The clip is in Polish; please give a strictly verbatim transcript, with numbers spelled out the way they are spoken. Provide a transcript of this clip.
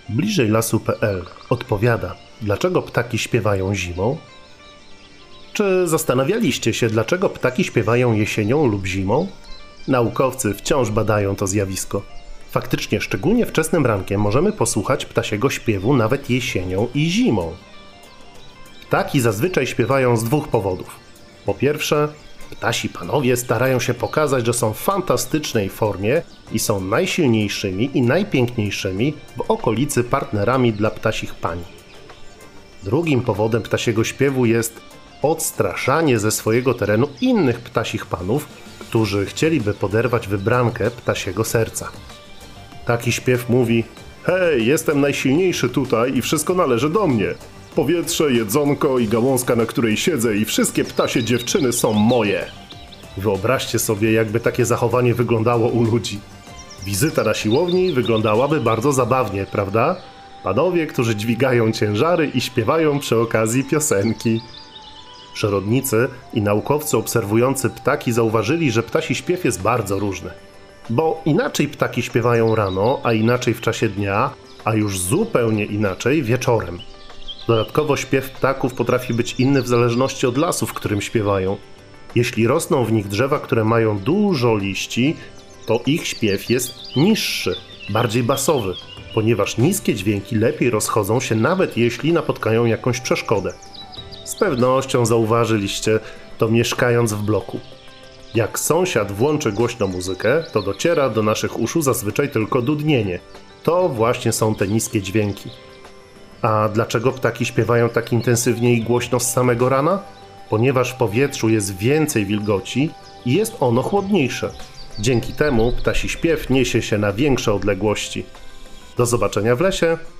Bliżej lasu kropka pe el odpowiada, dlaczego ptaki śpiewają zimą? Czy zastanawialiście się, dlaczego ptaki śpiewają jesienią lub zimą? Naukowcy wciąż badają to zjawisko. Faktycznie, szczególnie wczesnym rankiem możemy posłuchać ptasiego śpiewu nawet jesienią i zimą. Ptaki zazwyczaj śpiewają z dwóch powodów. Po pierwsze, ptasi panowie starają się pokazać, że są w fantastycznej formie i są najsilniejszymi i najpiękniejszymi w okolicy partnerami dla ptasich pań. Drugim powodem ptasiego śpiewu jest odstraszanie ze swojego terenu innych ptasich panów, którzy chcieliby poderwać wybrankę ptasiego serca. Taki śpiew mówi: hej, jestem najsilniejszy tutaj i wszystko należy do mnie. Powietrze, jedzonko i gałązka, na której siedzę, i wszystkie ptasie dziewczyny są moje. Wyobraźcie sobie, jakby takie zachowanie wyglądało u ludzi. Wizyta na siłowni wyglądałaby bardzo zabawnie, prawda? Panowie, którzy dźwigają ciężary i śpiewają przy okazji piosenki. Przyrodnicy i naukowcy obserwujący ptaki zauważyli, że ptasi śpiew jest bardzo różny. Bo inaczej ptaki śpiewają rano, a inaczej w czasie dnia, a już zupełnie inaczej wieczorem. Dodatkowo śpiew ptaków potrafi być inny w zależności od lasu, w którym śpiewają. Jeśli rosną w nich drzewa, które mają dużo liści, to ich śpiew jest niższy, bardziej basowy, ponieważ niskie dźwięki lepiej rozchodzą się, nawet jeśli napotkają jakąś przeszkodę. Z pewnością zauważyliście to, mieszkając w bloku. Jak sąsiad włączy głośno muzykę, to dociera do naszych uszu zazwyczaj tylko dudnienie. To właśnie są te niskie dźwięki. A dlaczego ptaki śpiewają tak intensywnie i głośno z samego rana? Ponieważ w powietrzu jest więcej wilgoci i jest ono chłodniejsze. Dzięki temu ptasi śpiew niesie się na większe odległości. Do zobaczenia w lesie!